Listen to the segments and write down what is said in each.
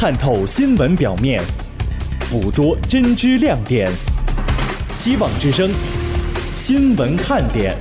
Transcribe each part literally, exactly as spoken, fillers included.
探透新闻表面，捕捉真知亮点。希望之声新闻看点。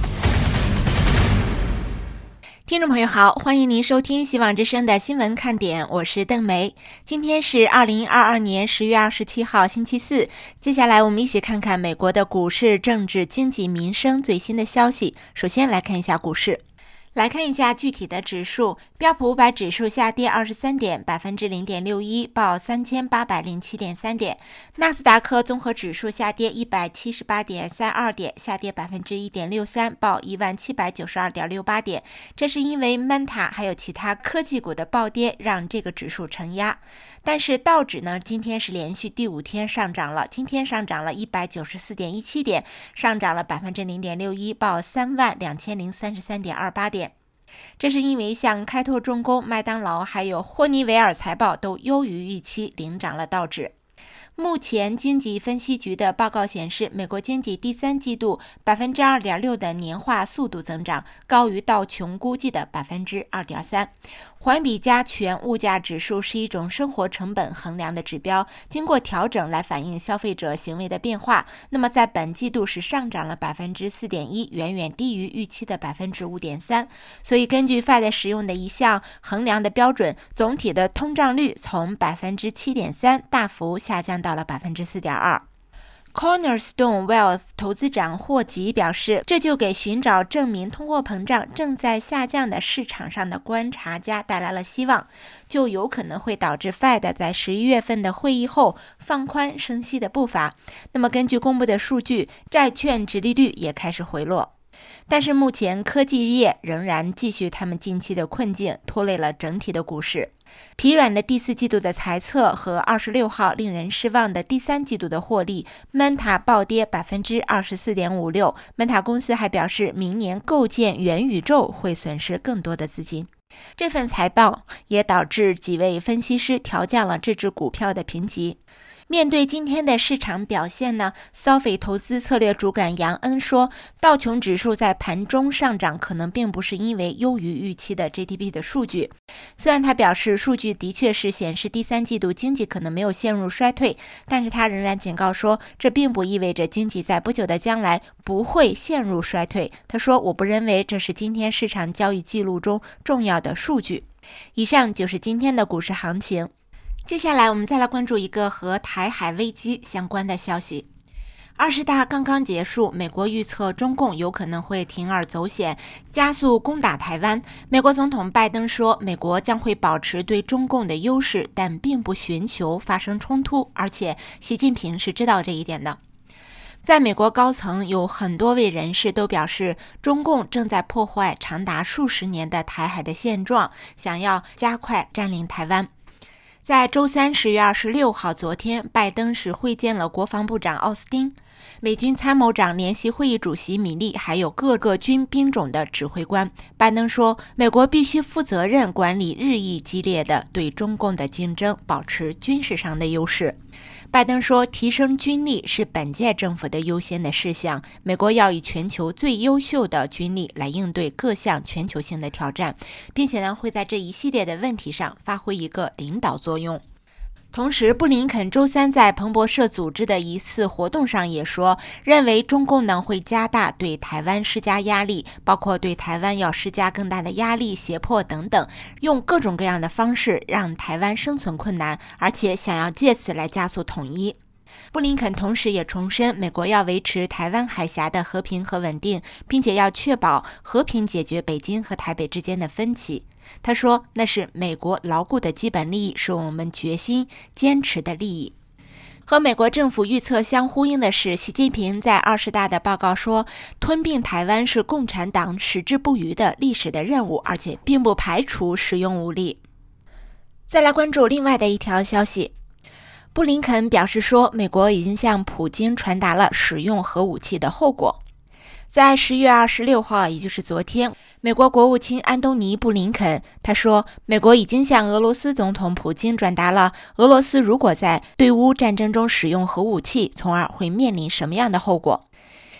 听众朋友好，欢迎您收听希望之声的新闻看点，我是邓梅。今天是二零二二年十月二十七号星期四，接下来我们一起看看美国的股市、政治、经济、民生最新的消息。首先来看一下股市。来看一下具体的指数，标普五百指数下跌二十三点，百分之零点六一，报三千八百零七点三点。纳斯达克综合指数下跌一百七十八点三二点，下跌百分之一点六三，报一万七百九十二点六八点。这是因为 Meta 还有其他科技股的暴跌，让这个指数承压。但是道指呢，今天是连续第五天上涨了，今天上涨了一百九十四点一七点，上涨了百分之零点六一，报三万两千零三十三点二八点。这是因为像开拓重工、麦当劳还有霍尼韦尔财报都优于预期，领涨了道指。目前经济分析局的报告显示，美国经济第三季度 百分之二点六 的年化速度增长，高于道琼估计的 百分之二点三。环比加权物价指数是一种生活成本衡量的指标，经过调整来反映消费者行为的变化。那么在本季度是上涨了 百分之四点一， 远远低于预期的 百分之五点三。所以根据 Fed 使用的一项衡量的标准，总体的通胀率从 百分之七点三 大幅下降到了 百分之四点二。Cornerstone Wealth 投资长霍吉表示，这就给寻找证明通货膨胀正在下降的市场上的观察家带来了希望，就有可能会导致 Fed 在十一月份的会议后放宽升息的步伐。那么根据公布的数据，债券殖利率也开始回落。但是目前科技业仍然继续他们近期的困境，拖累了整体的股市。疲软的第四季度的财测和二十六号令人失望的第三季度的获利 ，Meta 暴跌 百分之二十四点五六。Meta 公司还表示，明年构建元宇宙会损失更多的资金。这份财报也导致几位分析师调降了这只股票的评级。面对今天的市场表现呢，消费投资策略主管杨恩说，道琼指数在盘中上涨可能并不是因为优于预期的 G D P 的数据。虽然他表示数据的确是显示第三季度经济可能没有陷入衰退，但是他仍然警告说，这并不意味着经济在不久的将来不会陷入衰退。他说，我不认为这是今天市场交易记录中重要的数据。以上就是今天的股市行情。接下来我们再来关注一个和台海危机相关的消息。二十大刚刚结束，美国预测中共有可能会铤而走险，加速攻打台湾。美国总统拜登说，美国将会保持对中共的优势，但并不寻求发生冲突，而且习近平是知道这一点的。在美国高层有很多位人士都表示，中共正在破坏长达数十年的台海的现状，想要加快占领台湾。在周三十月二十六号，昨天拜登是会见了国防部长奥斯汀、美军参谋长联席会议主席米利，还有各个军兵种的指挥官。拜登说，美国必须负责任管理日益激烈的对中共的竞争，保持军事上的优势。拜登说，提升军力是本届政府的优先的事项，美国要以全球最优秀的军力来应对各项全球性的挑战，并且呢，会在这一系列的问题上发挥一个领导作用。同时，布林肯周三在彭博社组织的一次活动上也说，认为中共呢会加大对台湾施加压力，包括对台湾要施加更大的压力、胁迫等等，用各种各样的方式让台湾生存困难，而且想要借此来加速统一。布林肯同时也重申，美国要维持台湾海峡的和平和稳定，并且要确保和平解决北京和台北之间的分歧。他说，那是美国牢固的基本利益，是我们决心坚持的利益。和美国政府预测相呼应的是，习近平在二十大的报告说，吞并台湾是共产党矢志不渝的历史的任务，而且并不排除使用武力。再来关注另外的一条消息，布林肯表示说，美国已经向普京传达了使用核武器的后果。在十月二十六号，也就是昨天，美国国务卿安东尼·布林肯他说，美国已经向俄罗斯总统普京转达了俄罗斯如果在对乌战争中使用核武器，从而会面临什么样的后果。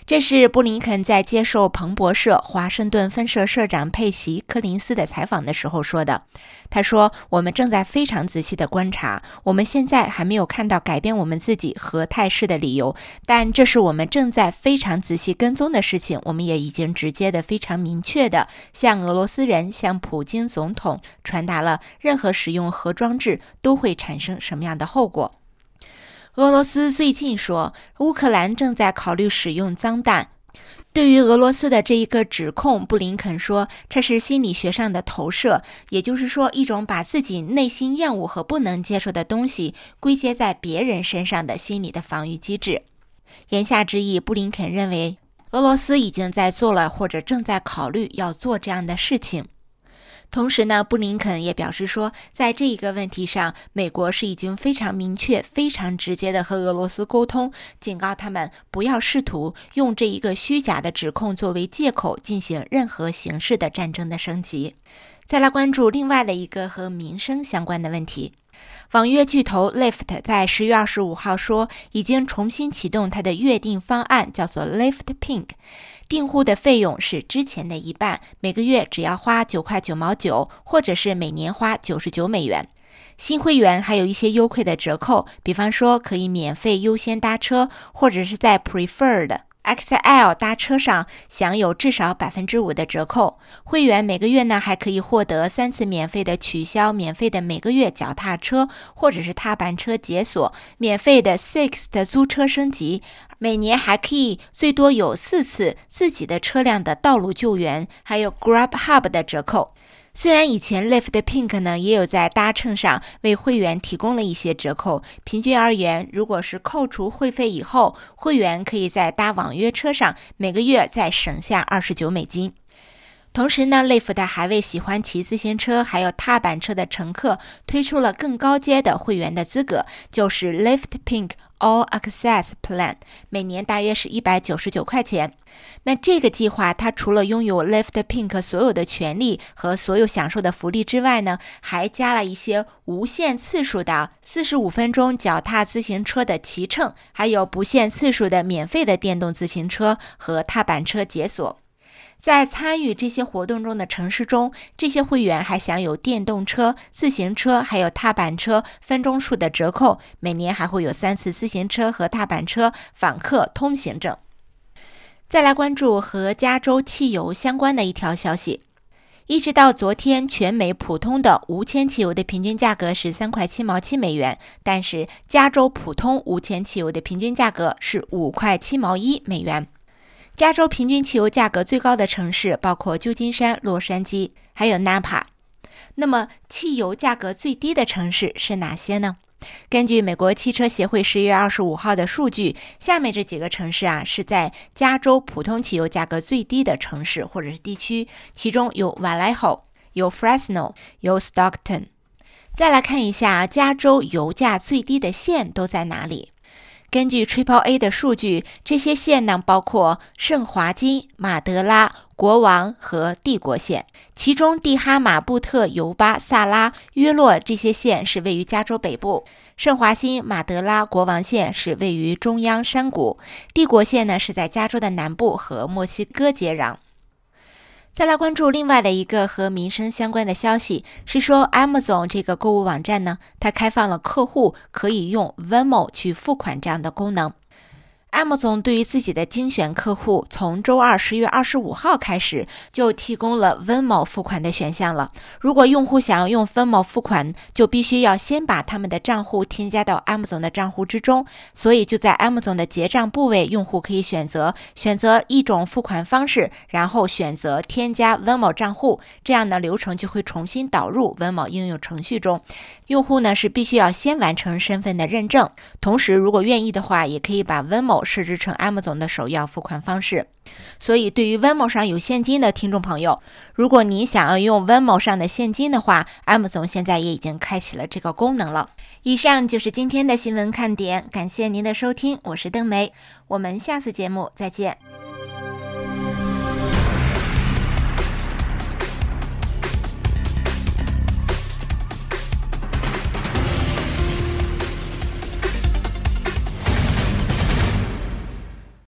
这是布林肯在接受彭博社华盛顿分社社长佩西·柯林斯的采访的时候说的。他说，我们正在非常仔细地观察，我们现在还没有看到改变我们自己和态势的理由，但这是我们正在非常仔细跟踪的事情。我们也已经直接的非常明确的向俄罗斯人，向普京总统传达了任何使用核装置都会产生什么样的后果。俄罗斯最近说，乌克兰正在考虑使用脏弹。对于俄罗斯的这一个指控，布林肯说，这是心理学上的投射，也就是说，一种把自己内心厌恶和不能接受的东西归结在别人身上的心理的防御机制。言下之意，布林肯认为，俄罗斯已经在做了或者正在考虑要做这样的事情。同时呢，布林肯也表示说，在这一个问题上，美国是已经非常明确、非常直接的和俄罗斯沟通，警告他们不要试图用这一个虚假的指控作为借口进行任何形式的战争的升级。再来关注另外的一个和民生相关的问题。网约巨头 Lyft 在十月二十五号说，已经重新启动它的约定方案，叫做 Lyft Pink。订户的费用是之前的一半，每个月只要花九块九毛九，或者是每年花九十九美元。新会员还有一些优惠的折扣，比方说可以免费优先搭车，或者是在 Preferred X L 搭车上享有至少 百分之五 的折扣。会员每个月呢还可以获得三次免费的取消免费的每个月脚踏车或者是踏板车解锁，免费的 Six 的租车升级，每年还可以最多有四次自己的车辆的道路救援，还有 Grubhub 的折扣。虽然以前 Lyft Pink 呢也有在搭乘上为会员提供了一些折扣，平均而言，如果是扣除会费以后，会员可以在搭网约车上每个月再省下二十九美金。同时呢 Lyft 还为喜欢骑自行车还有踏板车的乘客推出了更高阶的会员的资格，就是 Lyft Pink All Access Plan， 每年大约是一百九十九块钱。那这个计划它除了拥有 Lyft Pink 所有的权利和所有享受的福利之外呢，还加了一些无限次数的四十五分钟脚踏自行车的骑乘，还有不限次数的免费的电动自行车和踏板车解锁。在参与这些活动中的城市中，这些会员还享有电动车、自行车还有踏板车分钟数的折扣，每年还会有三次自行车和踏板车访客通行证。再来关注和加州汽油相关的一条消息。一直到昨天，全美普通的无铅汽油的平均价格是三块七毛七美元，但是加州普通无铅汽油的平均价格是五块七毛一美元。加州平均汽油价格最高的城市包括旧金山、洛杉矶，还有纳帕。那么汽油价格最低的城市是哪些呢？根据美国汽车协会十月二十五号的数据，下面这几个城市啊是在加州普通汽油价格最低的城市或者是地区，其中有 Vallejo， 有 Fresno， 有 Stockton。 再来看一下加州油价最低的县都在哪里。根据 Triple A 的数据，这些县呢包括圣华金、马德拉、国王和帝国县，其中蒂哈马、布特、尤巴、萨拉、约洛这些县是位于加州北部，圣华辛、马德拉、国王县是位于中央山谷，帝国县呢是在加州的南部和墨西哥接壤。再来关注另外的一个和民生相关的消息，是说 Amazon 这个购物网站呢，它开放了客户可以用 Venmo 去付款这样的功能。Amazon 对于自己的精选客户，从周二十月二十五号开始就提供了 Venmo 付款的选项了。如果用户想要用 Venmo 付款，就必须要先把他们的账户添加到 Amazon 的账户之中，所以就在 Amazon 的结账部位，用户可以选择选择一种付款方式，然后选择添加 Venmo 账户，这样的流程就会重新导入 Venmo 应用程序中。用户呢是必须要先完成身份的认证，同时如果愿意的话，也可以把 Venmo 设置成 Amazon 的首要付款方式。所以对于 Venmo 上有现金的听众朋友，如果您想要用 Venmo 上的现金的话， Amazon 现在也已经开启了这个功能了。以上就是今天的新闻看点，感谢您的收听，我是邓梅，我们下次节目再见。